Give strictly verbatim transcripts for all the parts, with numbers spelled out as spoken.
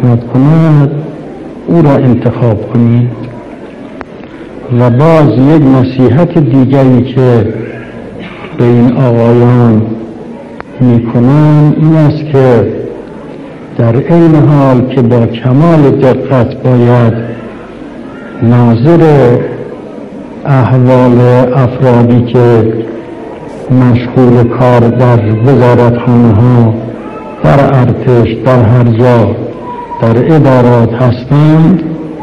خدمت کند او را انتخاب کنید. و باز یک نصیحت دیگری که به این آقایان میکنم این است که در این حال که با کمال دقت باید ناظر احوال افرادی که مشغول کار در وزارتخانه ها، در ارتش، در هر جا، در ادارات هستند،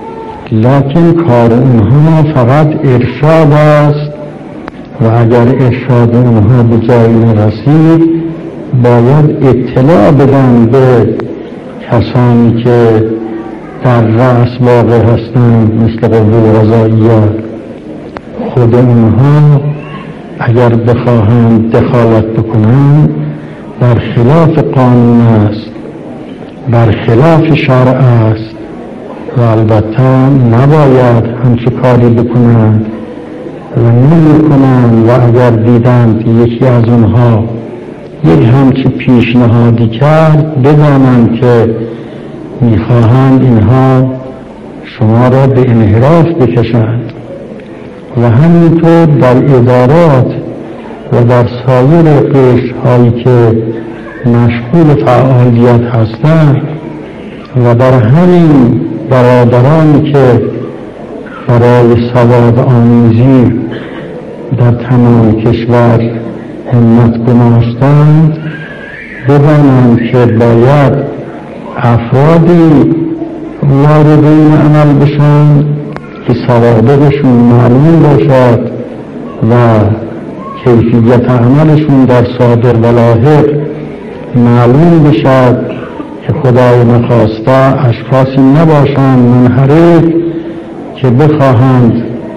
لکن کار اونها فقط ارشاد است و اگر ارشاد اونها به جایی نرسید باید اطلاع بدن به کسانی که در رأس واقع هستند مثل قوه قضاییه. خود اونها اگر بخواهند دخالت بکنند بر خلاف قانون است، بر خلاف شرع است و البته نباید همچه کاری بکنند و نمی کنند و اگر دیدند یکی از اونها یک همچه پیشنهادی کرد بدانند که میخواهند اینها شما را به انحراف بکشند. و همینطور در ادارات و در سایر قشرهایی که مشغول فعالیت هستند و در همین برادرانی که برای سواد آموزی در تمام کشور همت گماشتند بدانند که باید افرادی وارد این عمل بشن که سوابقشون معلوم باشد و کیفیت عملشون در صادر و لاحق معلوم بشد که خدای نخواسته اشخاصی نباشند منحرف که بخواهند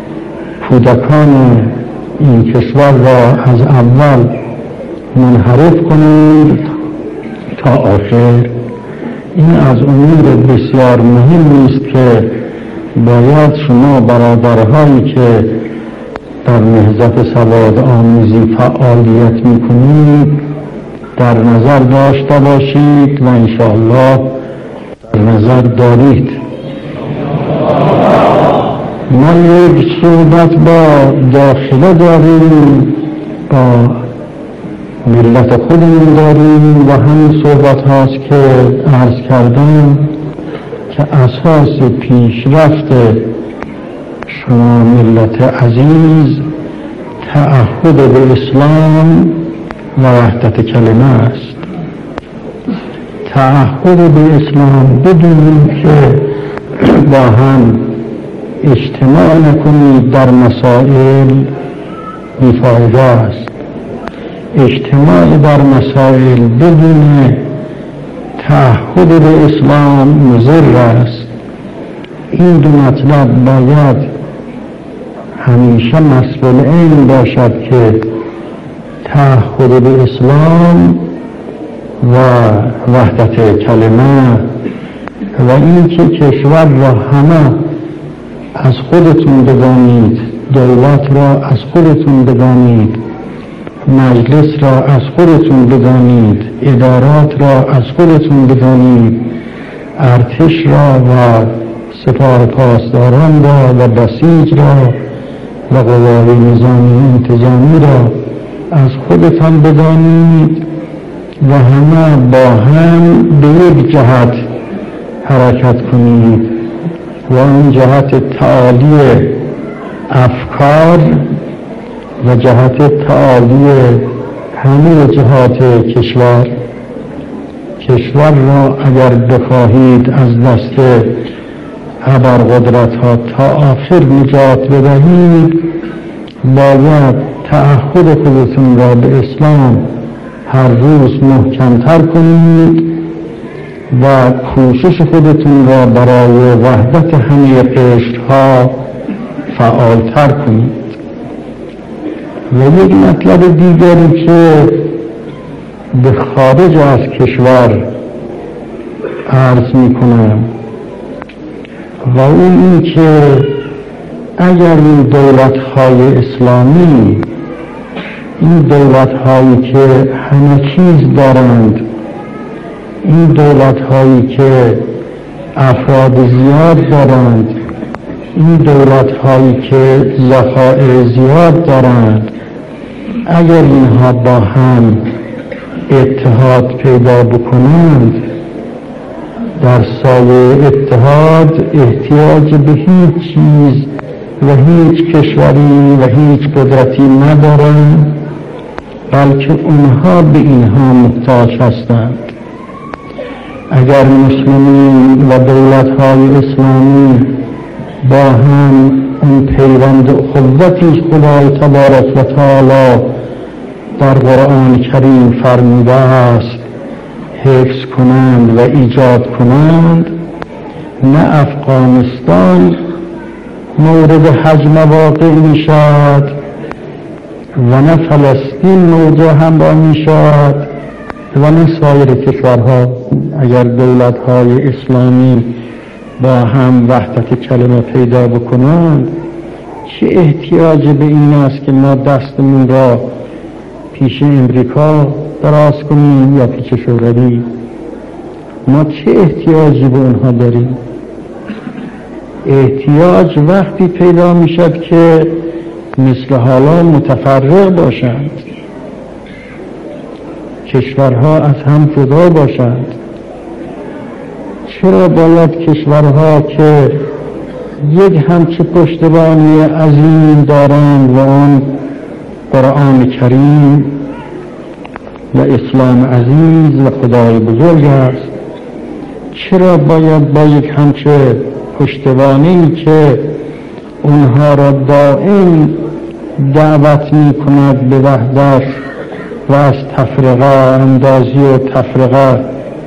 کودکان این کشور را از اول منحرف کنند تا آخر. این از امور بسیار مهم است که باید شما برادرهایی که در نهضت سواد آموزی فعالیت میکنید در نظر داشته باشید و انشاءالله در نظر دارید. ما یک صحبت با داخله داریم، با ملت خودمون داریم و همین صحبت هاست که عرض کردم که اساس پیشرفت شما ملت عزیز تعهد به اسلام و وحدت کلمه است. تعهد به اسلام بدون که با هم اجتماع نکنید در مسائل بیفایده است. اجتماع در مسائل بدون تعهد به اسلام مضر است. این دو مطلب باید همیشه مسئول این باشد که تعهد به اسلام و وحدت کلمه و این که کشور را همه از خودتون بدانید، دولت را از خودتون بدانید، مجلس را از خودتون بدانید، ادارات را از خودتون بدانید، ارتش را و سپاه پاسداران را و بسیج را و قوای نظامی انتظامی را از خودتان بدانید و همه با هم به یک جهت حرکت کنید و این جهت تعالی افکار و جهت تعالی همه جهات کشور. کشور را اگر بخواهید از دست ابرقدرت ها تا آخر نجات بدهید باید تعهد خودتون را به اسلام هر روز محکمتر کنید و کوشش خودتون را برای وحدت همه قشرها فعالتر کنید. و یک مطلب دیگری که به خارج از کشور عرض می کنم و اون این که اگر این دولت‌های اسلامی، این دولت‌هایی که همه چیز دارند، این دولت‌هایی که افراد زیاد دارند، این دولت هایی که ذخایر زیاد دارند، اگر اینها با هم اتحاد پیدا بکنند، در سایه اتحاد احتیاج به هیچ چیز و هیچ کشوری و هیچ قدرتی ندارند، بلکه اونها به اینها محتاج هستند. اگر مسلمین و دولت‌های اسلامی با هم اون پیوند اخوتی خدای تبارک و تعالی در قرآن کریم فرموده است حفظ کنند و ایجاد کنند، نه افغانستان مورد هجم واقع می شود و نه فلسطین موضوع همراه می شود و نه سایر کشورها. اگر دولت‌های اسلامی با هم وحدت کلمه پیدا بکنند، چه احتیاج به این است که ما دستمون را پیش امریکا دراز کنیم یا پیش شوروی؟ ما چه احتیاجی به اونها داریم؟ احتیاج وقتی پیدا می شد که مثل حالا متفرق باشند، کشورها از هم جدا باشند. چرا باید کشورها که یک همچه پشتوانی عظیم دارند و آن قرآن کریم و اسلام عزیز و خدای بزرگ است، چرا باید با یک همچه پشتوانی که اونها را دائم دعوت می کند به وحدت و از تفرقه اندازی و تفرقه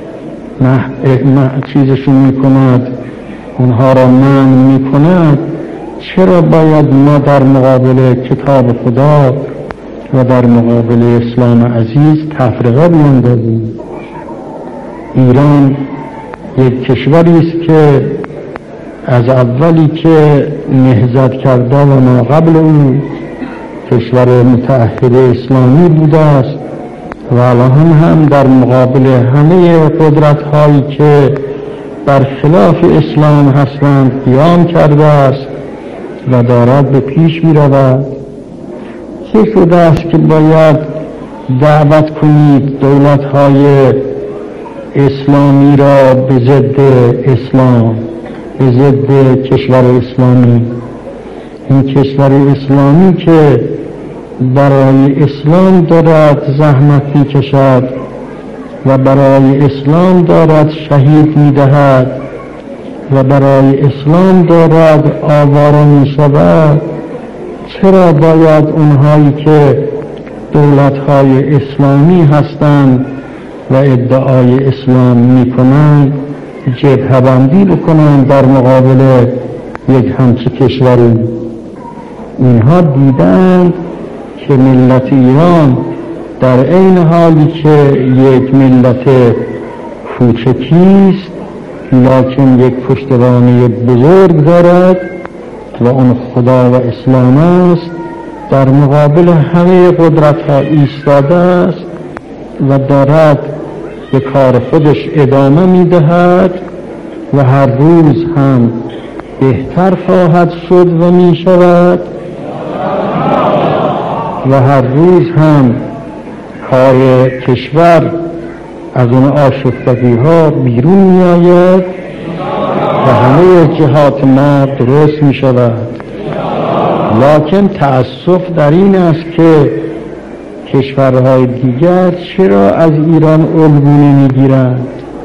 چیزشون می کند، اونها را منع می کند، چرا باید ما در مقابل کتاب خدا و در مقابل اسلام عزیز تفرقه بیندازیم؟ ایران یک کشوری است که از اولی که نهضت کرده و ما قبل اون کشور متعهد اسلامی بوده است و الان هم در مقابل همه قدرت هایی که بر خلاف اسلام هستند قیام کرده است و دارد به پیش می رود. چه شده است که باید دعوت کنید دولت های اسلامی را به ضد اسلام، به ضد کشور اسلامی؟ این کشور اسلامی که برای اسلام دارد زحمت می کشد و برای اسلام دارد شهید می دهد و برای اسلام دارد آواره می شود، چرا باید اونهایی که دولت‌های اسلامی هستند و ادعای اسلام می کنند جبهه بندی بکنند در مقابل یک همچه کشوری؟ اینها دیدند که ملت ایران در عین حالی که یک ملت کوچکیست لکن یک پشتوانه بزرگ دارد و اون خدا و اسلام است، در مقابل همه قدرت ها ایستاده است و دارد به کار خودش ادامه می دهد و هر روز هم بهتر خواهد شد و می شود و هر روز هم کار کشور از اون آشفتگی ها بیرون می آید و همه جهات ما درست می شود. لکن تأسف در این است که کشورهای دیگر چرا از ایران الگو می گیرند؟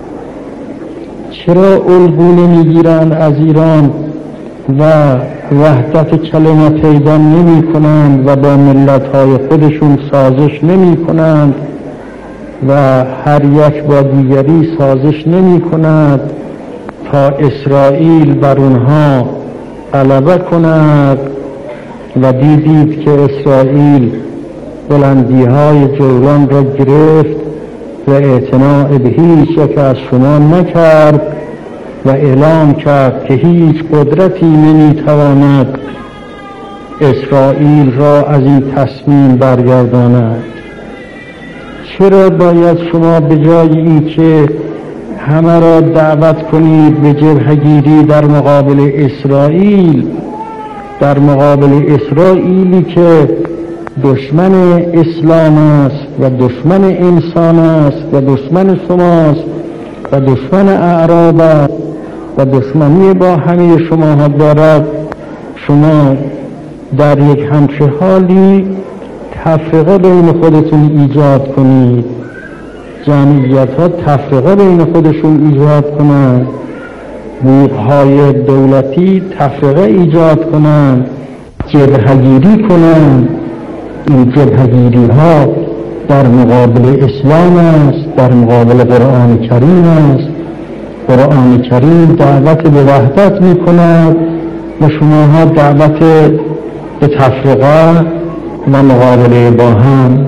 چرا الگو می گیرند از ایران و وحدت کلمه پیدا نمی کنند و با ملت‌های خودشون سازش نمی کنند و هر یک با دیگری سازش نمی کند تا اسرائیل بر اونها غلبه کند؟ و دیدید که اسرائیل بلندی های جولان را گرفت و اعتناع به هیچ یک از شما نکرد و اعلام کرد که هیچ قدرتی نمیتواند اسرائیل را از این تصمیم برگرداند. چرا باید شما به جای این که همه را دعوت کنید به جبهه‌گیری در مقابل اسرائیل، در مقابل اسرائیلی که دشمن اسلام است و دشمن انسان است و دشمن شماست و دشمن اعراب است و دشمنی با همه شما دارد. شما در یک همچه حالی تفرقه بین خودتون ایجاد کنید، جمعیت ها تفرقه بین خودشون ایجاد کنند، گروه‌های دولتی تفرقه ایجاد کنند، جبهه‌گیری کنند. این جبهه‌گیری ها در مقابل اسلام است، در مقابل قرآن کریم است. قرآن کریم دعوت به وحدت می کند و شماها دعوت به تفرقه و مقابله با هم.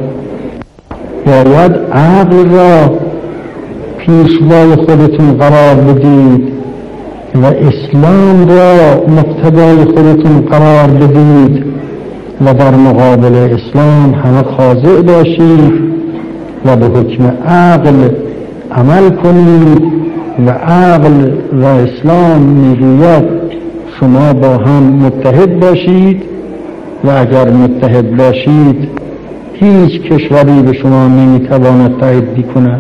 باید عقل را پیشوای خودتون قرار بدید و اسلام را مقتدای خودتون قرار بدید و در مقابل اسلام همه خاضع باشید و به حکم عقل عمل کنید و عقل و اسلام میگوید شما با هم متحد باشید و اگر متحد باشید هیچ کشوری به شما نمیتواند تعدی کند.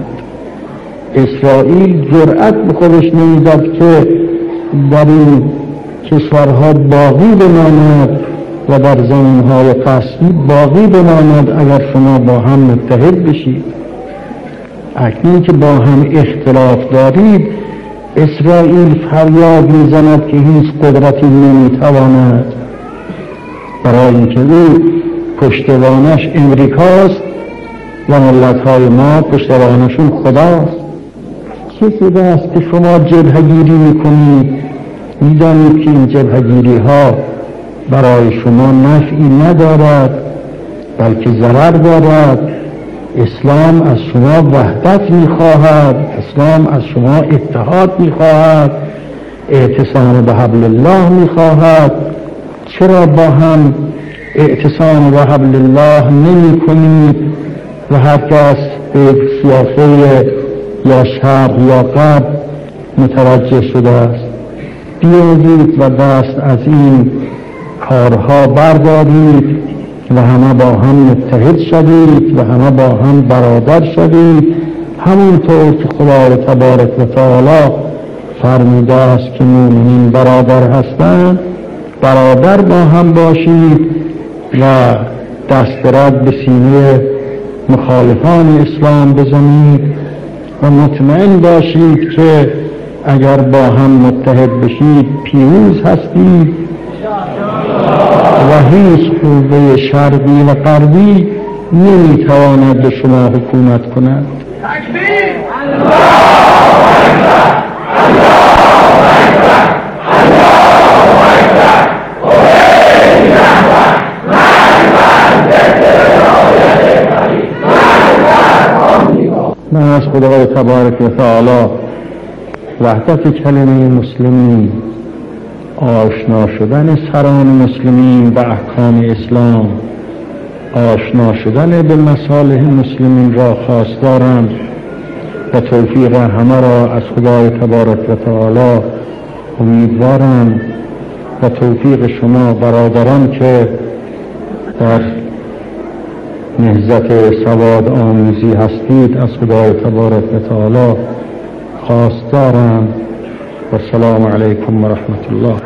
اسرائیل جرأت به خودش نمیداد که در این کشورها باقی بماند و در زمینهای قصبی باقی بماند اگر شما با هم متحد بشید. اکنون که با هم اختلاف دارید، اسرائیل فریاد میزند که هیچ قدرتی نمیتواند، برای اینکه او پشتوانش امریکاست و ملت‌های ما پشتوانشون خداست. چه شده است که شما جبهه‌گیری میکنید؟ میدانید که این جبهه‌گیری ها برای شما نفعی ندارد بلکه ضرر دارد. اسلام از شما وحدت میخواهد، اسلام از شما اتحاد میخواهد، اعتصام به حبل الله میخواهد. چرا با هم اعتصام به حبل الله نمی کنید و هر کس به سیاسه یا شرق یا غرب متوجه شده است؟ بیایید و دست از این کارها بردارید و همه با هم متحد شدید و همه با هم برادر شدید، همونطور که خدای تبارک و تعالی فرموده است که مومنین برادر هستند. برادر با هم باشید و دست رد به سینه مخالفان اسلام بزنید و مطمئن باشید که اگر با هم متحد بشید پیروز هستید و هیچ قوه شرقی و غربی نمیتواند به شما حکومت کند. تکبیر! الله اکبر! الله اکبر! الله اکبر! اوهی رهبر! مرد ضد رایت خلیل! من از خدای تبارک و تعالی وحدت کلمه مسلمین، آشنا شدن سران مسلمین به احکام اسلام، آشنا شدن به مصالح مسلمین را خواستارم و توفیق همه را از خدای تبارک و تعالی امیدوارم و توفیق شما برادران که در نهضت سواد آموزی هستید از خدای تبارک و تعالی خواستارم. و السلام علیکم و رحمت الله.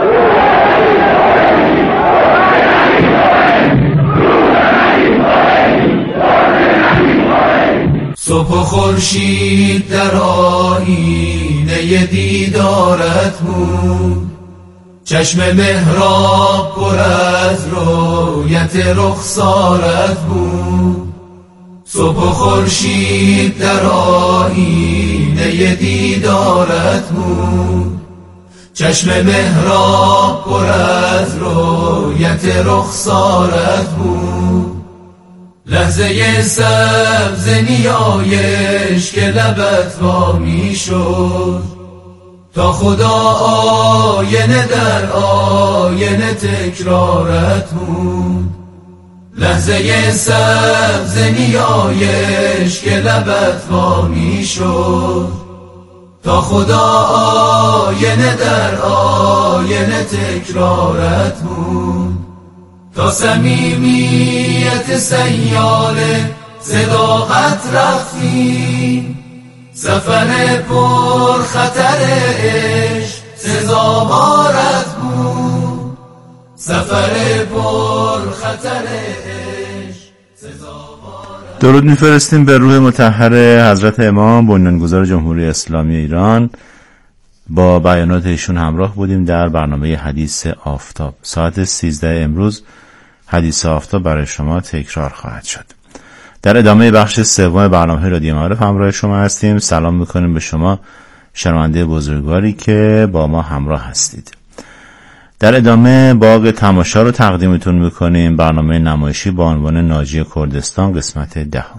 صبح و خورشید در آیینه دیدارت بود، چشم محراب پر از رویت رخسارت بود. صبح و خورشید در آیینه دیدارت بود، چشم محراب پر از رویت رخسارت بود. لحظه سبز نیایش که لبت وا می شد، تا خدا آینه در آینه تکرارت بود. لحظه سبز نیایش که لبت وا می شد، تا خدا آینه در آینه تکرارت بود، تا صمیمیت سیاله صداقت رفتیم، سفر پر خطر عشق سزاوارت بود، سفر پر خطر عشق سزاوارت. درود میفرستیم به روح مطهر حضرت امام بنیانگذار جمهوری اسلامی ایران. با بیانات ایشون همراه بودیم در برنامه حدیث آفتاب. ساعت سیزده امروز حدیث آفتاب برای شما تکرار خواهد شد. در ادامه بخش سوم برنامه رادیو معارف همراه شما هستیم. سلام میکنیم به شما شنونده بزرگواری که با ما همراه هستید. در ادامه باغ تماشا رو تقدیمتون میکنیم، برنامه نمایشی با عنوان ناجی کردستان قسمت دهم.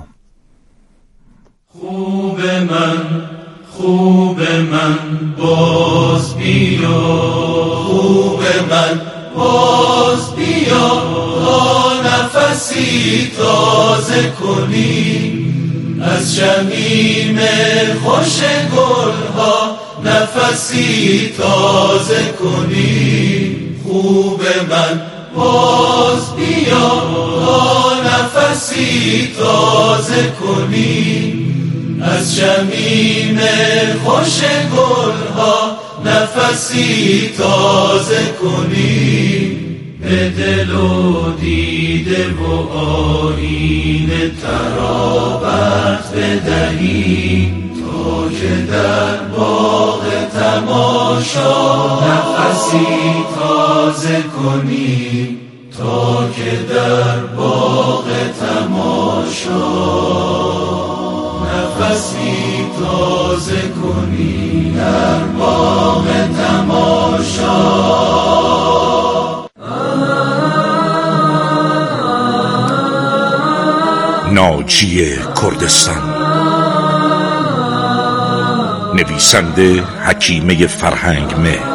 خوب من خوب من باز بیا، خوب من باز بیا، تا نفسی تازه کنیم از شمیم خوش گلها، نفسی تازه کنیم. خوب من باز بیا، تا نفسی تازه کنیم از شمیم خوش گلها، نفسی تازه کنیم. به دل و دیده و آیین ترابت بدهیم، تا که در باغ تماشا نفسی تازه کنیم، تا که در باغ تماشا نفسی تازه کنی، در باغ تماشا. ناجی کردستان، نویسنده حکیمه فرهنگ مهر،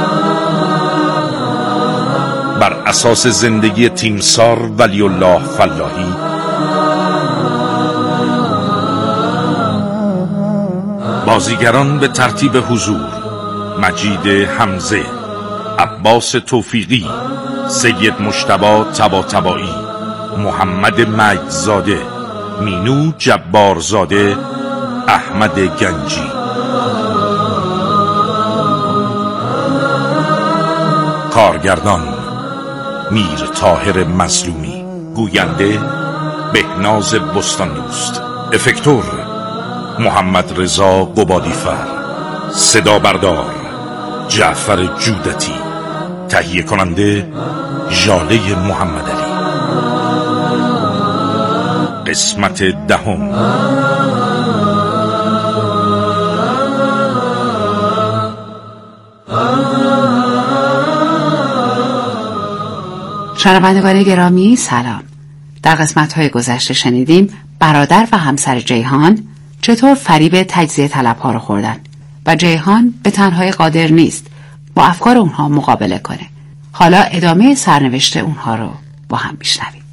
بر اساس زندگی تیمسار ولی الله فلاحی. بازیگران به ترتیب حضور: مجید حمزه، عباس توفیقی، سید مجتبی طباطبایی، محمد مجدزاده، مینو جبارزاده، احمد گنجی. کارگردان: میر طاهر مظلومی، گوینده بهناز بستاندوست، افکتور محمد رضا قبادیفر، صدا بردار جعفر جودتی، تهیه کننده ژاله محمد علی. قسمت دهم. شنوندگان گرامی سلام. در قسمت‌های گذشته شنیدیم برادر و همسر جیهان چطور فریب تجزیه طلب‌ها رو خوردن و جیهان به تنهایی قادر نیست با افکار اونها مقابله کنه. حالا ادامه سرنوشت اونها رو با هم میشنویم.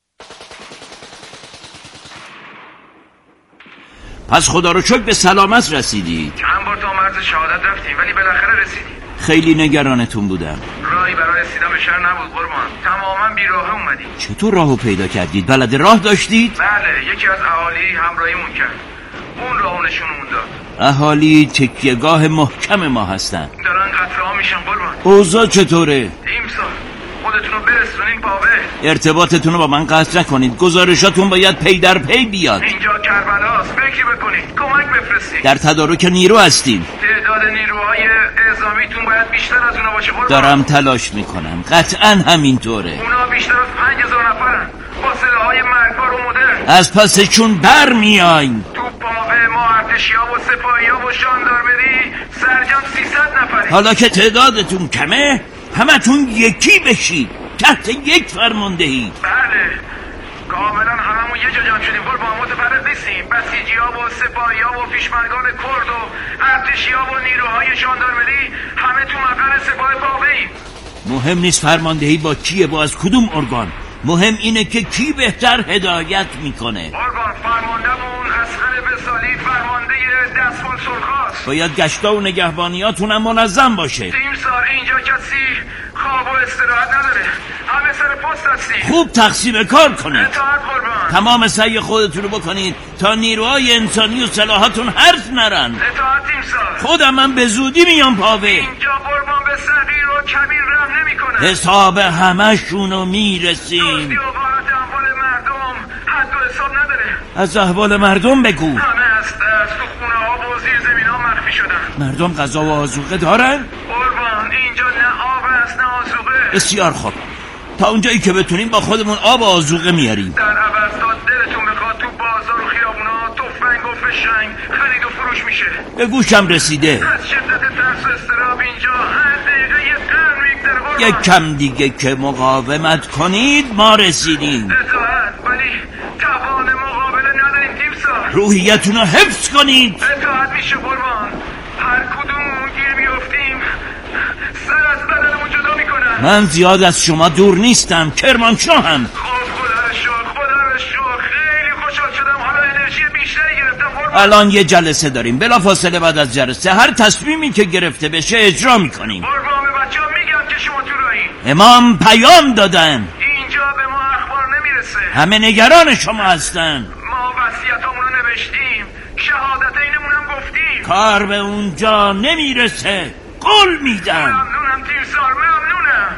پس خدا رو شکر به سلامت رسیدید. چند بار تا مرز شهادت رفتیم ولی بالاخره رسیدیم. خیلی نگرانتون بودم. راهی برای رسیدن به شهر نبود قربان. تماما بیراه اومدیم. چطور راهو پیدا کردید؟ بلد راه داشتید؟ بله، یکی از اهالی همراهیمون کرد. اون راهو نشونمون داد. اهالی تکیهگاه محکم ما هستن. دارن قطره ها میشن قربان. اوضاع چطوره؟ ایمسا خودتون رو برسونین پاوه. ارتباطتون رو با من قطع نکنید. گزارشاتون باید پی در پی بیاد. اینجا کربلاست، فکری بکنید، کمک بفرستید. در تدارک نیرو هستیم. تعداد نیروهای اعزامیتون باید بیشتر از اونا باشه قربان. دارم تلاش میکنم، قطعا همینطوره. اونا بیشتر از پنج هزار نفرن با سلاحهای مرگبار و مدرن. از پسشون بر میایم. تو پاوه ما ارتشی‌ها و سپاهی‌ها و ژاندارمری سرجم سیصد نفره. حالا که تعدادتون کمه همتون یکی بشید تحت یک فرماندهی. بله کاملا هممون یه جا جمع شدیم قربان، متفرق نیستیم. بسیجی‌ها و سپاهی‌ها و پیشمرگان کرد و ارتشی‌ها و نیروهای ژاندارمری همه تو مقر سپاه پاوه‌ایم. مهم نیست فرماندهی با کیه، با از کدوم ارگان، مهم اینه که کی بهتر هدایت میکنه. ارگان فرماندهمون اسخر بسالی فرمانده دستمال سرخاست. باید گشتا و نگهبانیاتونم منظم باشه. تیمسار اینجا کسی خواب و استراحت نداره، همه سر پست هستیم. خوب تقسیم کار کنید. اطاعت قربان. تمام سعی خودتون رو بکنید تا نیروهای انسانی و سلاحاتون حرف نرن. اطاعت تیمسار. خودم من به زودی میام پاوه. اینجا قربان به صغیر و کبیر رحم نمی کنه. حساب همشونو میرسیم. دزدی و غارت اموال مردم حد و حساب نداره. از احوال مردم بگو. همه از دست تو خونه ها و زیر زمین ها مخفی شدن. مردم غذا و آذوقه دارن؟ قربان اینجا نه آب است نه آذوقه. بسیار خوب، تا اونجایی که بتونیم با خودمون آب و آذوقه میاریم. در عوض تا دلتون بخواد تو بازار و خیابونا تفنگ و فشنگ خرید و فروش میشه. به گوشم رسیده. از شدت ترس و استراب اینجا هر دقیقه یه قرن میگذره قربان. یک کم دیگه که مقاومت کنید ما رسیدیم. اطاعت، ولی توان مقابله نداریم تیمسار. روحیتون رو حفظ کنید. اطاعت میشه قربان. هر کدوممون گیر بیفتیم سر از بدنمون جدا میکنن. من زیاد از شما دور نیستم، کرمانشاهم. خب خدا رو شکر، خدا رو شکر. خیلی خوشحال شدم، حالا انرژی بیشتری گرفتم قربان. الان یه جلسه داریم، بلافاصله بعد از جلسه هر تصمیمی که گرفته بشه اجرا میکنیم. قربان به بچه ها میگم که شما تو راهی. امام پیام دادن، اینجا به ما اخبار نمیرسه. همه نگران شما هستن. ما وصیتامون رو نوشتیم، شهادتینمون هم گفتیم. کار به اونجا نمیرسه، قول میدم. ممنونم تیمسار، ممنونم.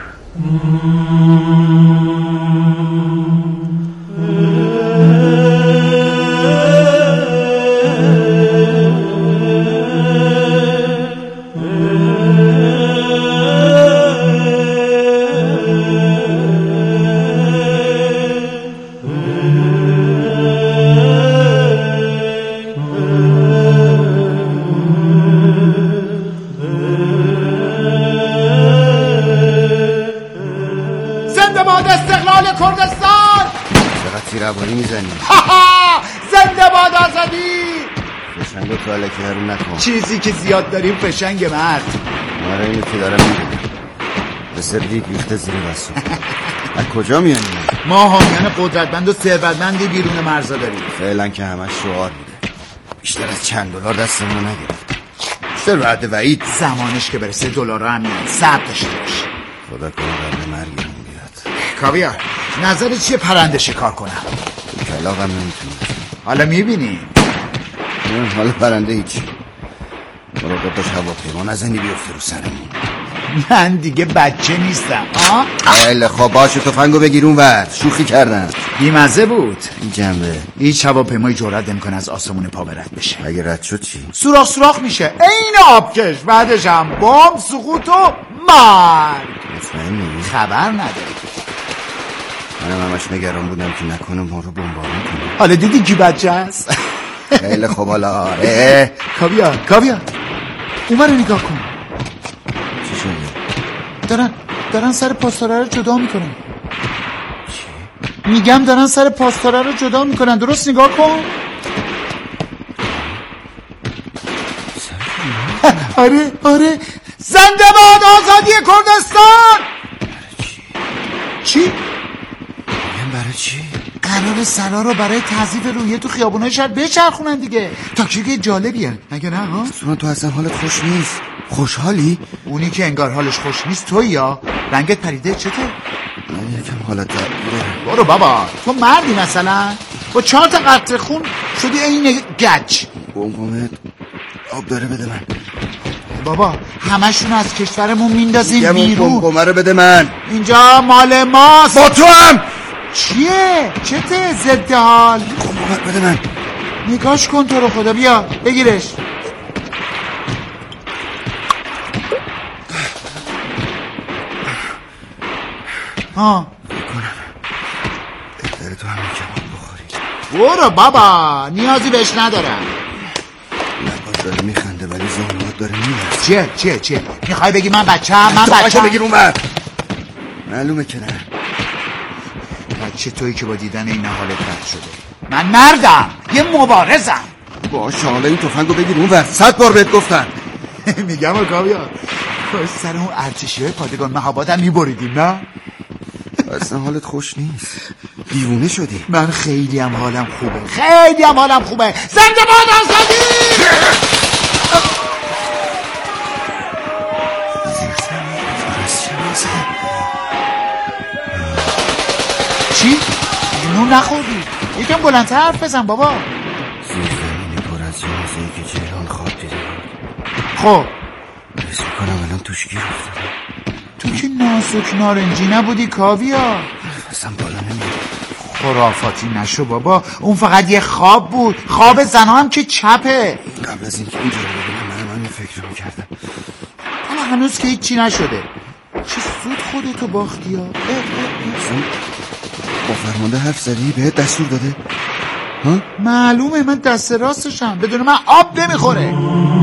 روانی میزنی. زنده باد آزادی. فشنگو تو علکی هرون نکن. چیزی که زیاد داریم فشنگ مرد. ماره اینو که دارم میگم به سردی بیخته زیر بسو. از کجا میانی؟ ما حامیان قدرتمند و ثروتمندی بیرون مرزا داریم. فعلا که همش شعار بوده، بیشتر از چند دلار دستمون رو نگرفت. بیشتر وعده وعید. زمانش که برسه دلار رو هم میاد صبر داشته باش. خدا کنه برن مرگمون بیاد. کاویار نظرت چیه پرنده شکار کنم؟ کلاغم نمیتونم. حالا میبینی؟ حالا پرنده هیچی. مراقب باش هواپیما نزنی بیفته رو سرمون. من دیگه بچه نیستم. آه؟ خیلی خب باشه، تفنگو بگیر اون ور. شوخی کردم. بیمزه بود. این جنبه هیچ هواپیمایی جرئت نمیکنه از آسمون پا رد بشه. اگه رد شد چی؟ سوراخ سوراخ میشه عین آبکش. بعدش هم بمب، سقوط و مرگ. مطمئنی؟ خبر نداری. منم همش نگران بودم که نکنه ما رو بمبارون کنه. حالا دیدی کی بچه هست؟ خیلی خب حالا کاویار کاویار اومه رو نگاه کن. چی شده؟ دارن دارن سر پاسداره رو جدا میکنن. چی؟ میگم دارن سر پاسداره رو جدا میکنن. درست نگاه کن. آره آره. زنده باد آزادی کردستان. چی؟ چی؟ برای چی؟ قرار سرا رو برای تضعیف روحیه تو خیابونای شهر بچرخونن دیگه. تاکتیک جالبیه مگه نه ها؟ سونا تو اصلا حالت خوش نیست. خوشحالی؟ اونی که انگار حالش خوش نیست تویی. یا رنگت پریده چته؟ من یکم حالت تغییره. برو بابا تو مردی مثلا با چهار تا قطره خون شدی این گچ. بمبمت آب داره بده من. بابا همشون از کشورمون میندازیم بیرون. بمبمه رو بده من. اینجا مال ماست. با تو هم چیه؟ چته ضد حال؟ بمبمه بده من. نگاش کن تو رو خدا. بیا بگیرش. ها بکنم بهتره تو همین کباب بخوری. برو بابا نیازی بهش ندارم. لباس داره میخنده ولی زانوات داره میلرزه. چیه چیه چیه میخوای بگی من بچه هم من بچه هم بگیر اون بر. معلومه که نه. بچه تویی که با دیدن این حالت رد شده. من مردم یه مبارزم. باشه حالا این تفنگو بگیر اون بر. صد بار بهت گفتم. میگم و کاویار کاش سر اون ارتشی های پادگان مهاباد هم میبریدیم نه؟ اصلا حالت خوش نیست. دیوونه شدی. من خیلی هم حالم خوبه. خیلی هم حالم خوبه. زنده باد آزادی. چی؟ نون نخوردی؟ یکم بلندتر حرف بزن بابا. زیرزمینی پر از جنازه‌ای که جیهان خواب دیده بود. خب حس میکنم الان توش گیر افتادم. تو که نازک نارنجی نبودی کاویا؟ اصلا بالا نمیاد. خرافاتی نشو بابا، اون فقط یه خواب بود. خواب زنها هم که چپه. قبل از اینکه اینجا رو ببینم منم همین فکر رو میکردم. حالا هنوز که هیچی نشده. چه سود خودتو باختی ها؟ با فرمانده حرف زدی؟ بهت دستور داده؟ ها؟ معلومه من دست راستشم، بدون من آب نمیخوره.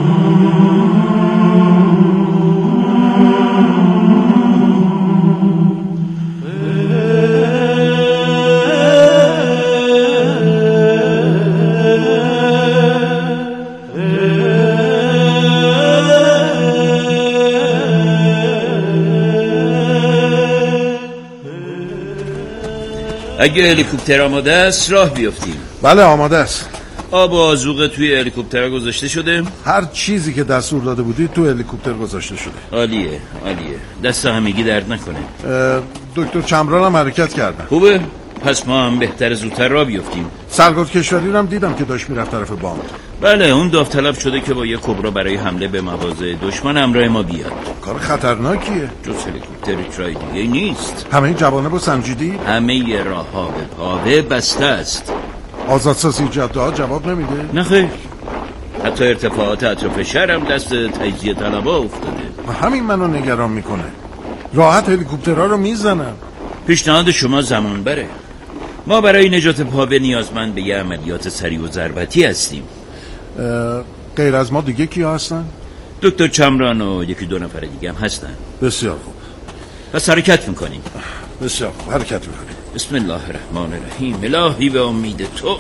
اگه هلیکوپتر آماده است راه بیافتیم. بله آماده است. آب و آذوقه توی هلیکوپتر گذاشته شده؟ هر چیزی که دستور داده بودی تو هلیکوپتر گذاشته شده. عالیه عالیه، دست همگی درد نکنه. دکتر چمران هم حرکت کردن. خوبه؟ پس ما هم بهتر زودتر راه بیافتیم. سرگرد کشوری رو هم دیدم که داشت میرفت طرف باند. بله اون داوطلب شده که با یه کبرا برای حمله به مواضع دشمن همراه ما بیاد. کار خطرناکیه. جز هلیکوپتر جای دیگه نیست. همه این جوانب رو سنجیدی؟ همه راه ها به پاوه بسته است. آزادسازی جاده ها جواب نمیده؟ نه خیر، حتی ارتفاعات اطراف شهر هم دست تجزیه طلبا افتاده. همین منو نگران میکنه. راحت هلیکوپترها رو میزنن. پیشنهاد شما زمان بره. ما برای نجات پاوه نیازمند به یه عملیات سریع و ضربتی هستیم. غیر از ما دیگه کیا هستن؟ دکتر چمران و یکی دو نفر دیگه هم هستن. بسیار خوب. پس حرکت میکنیم. بسیار خوب حرکت میکنیم. بسم الله الرحمن الرحیم. الهی به امید تو.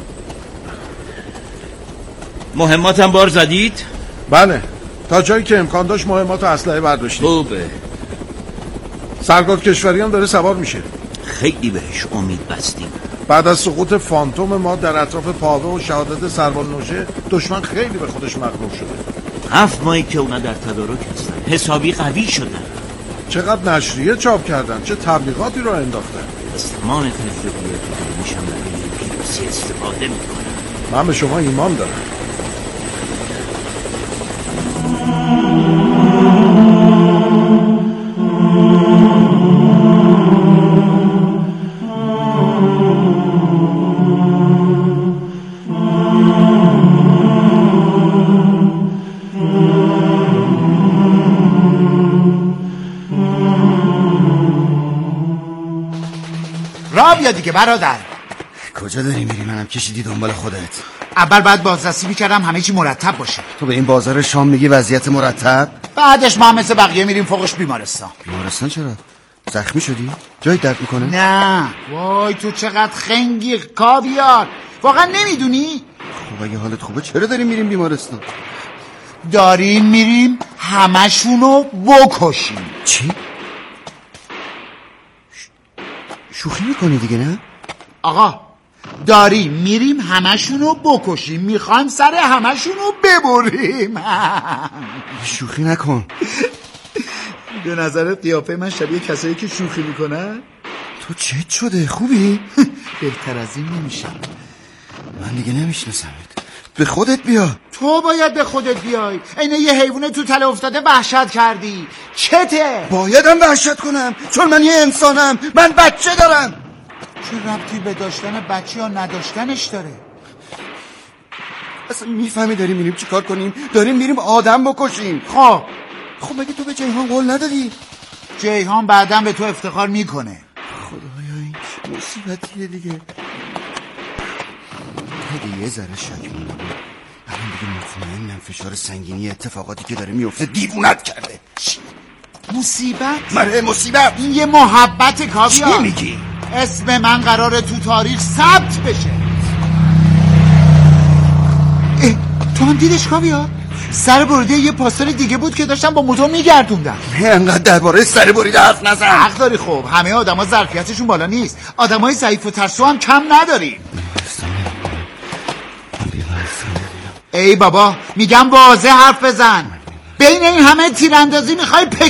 مهمات هم بار زدید؟ بله تا جایی که امکان داشت مهمات و اسلحه برداشتیم. خوبه. سرگرد کشوری هم داره سوار میشه. خیلی بهش امید بستیم. بعد از سقوط فانتوم ما در اطراف پاوه و شهادت سروان نوشه دشمن خیلی به خودش مغرور شده. هفت ماهی که اونا در تدارک هستن، حسابی قوی شدن. چقدر نشریه چاپ کردن، چه تبلیغاتی رو انداختن. از زمان تجربیات که میشن برای پیروزی استفاده میکنن. من به شما ایمان دارم. راه بیا دیگه برادر. کجا داری میری؟ منم کشیدی دنبال خودت. اول باید بازرسی میکردم همه چی مرتب باشه. تو به این بازار شام میگی وضعیت مرتب؟ بعدش ما هم مثل بقیه میریم فوقش بیمارستان. بیمارستان چرا؟ زخمی شدی؟ جایی درد میکنه؟ نه. وای تو چقدر خنگی کاویار. واقعا نمیدونی؟ خب اگه حالت خوبه چرا داریم میریم بیمارستان؟ داریم میریم همشونو بکشیم. چی؟ شوخی میکنی دیگه نه؟ آقا داریم میریم همشونو بکشیم، میخوایم سر همشونو ببریم. شوخی نکن. به نظرت قیافه من شبیه کسایی که شوخی میکنن؟ تو چت شده؟ خوبی؟ بهتر از این نمیشم. من دیگه نمیشناسمت. به خودت بیا. تو باید به خودت بیای. اینه یه حیوان تو تله افتاده وحشت کردی. چته؟ بایدم وحشت کنم چون من یه انسانم. من بچه دارم. چه ربطی به داشتن بچه یا نداشتنش داره؟ اصلا میفهمی داریم میریم چی کار کنیم؟ داریم میریم آدم بکشیم. خب خب مگه تو به جیهان قول ندادی؟ جیهان بعداً به تو افتخار میکنه. خدایا این چه مصیبتیه دیگه. اگه یه ذره شک مونده بود الان دیگه مطمئنم فشار سنگینی اتفاقاتی که داره میفته دیوونت کرده. چی؟ مصیبت؟ مره مصیبت. این یه محبت کاویار. چی میگی؟ اسم من قراره تو تاریخ ثبت بشه. اه تو هم دیدش کاویار؟ سر بریده یه پاسدار دیگه بود که داشتم با موتور میگردوندم. انقدر درباره سر بریده حرف نزن. حق داری. خب همه آدما ظرفیتشون بالا نیست. آدمای ضعیف و ترسو هم کم نداریم. ای بابا میگم واضح حرف بزن. بین این همه تیراندازی میخوای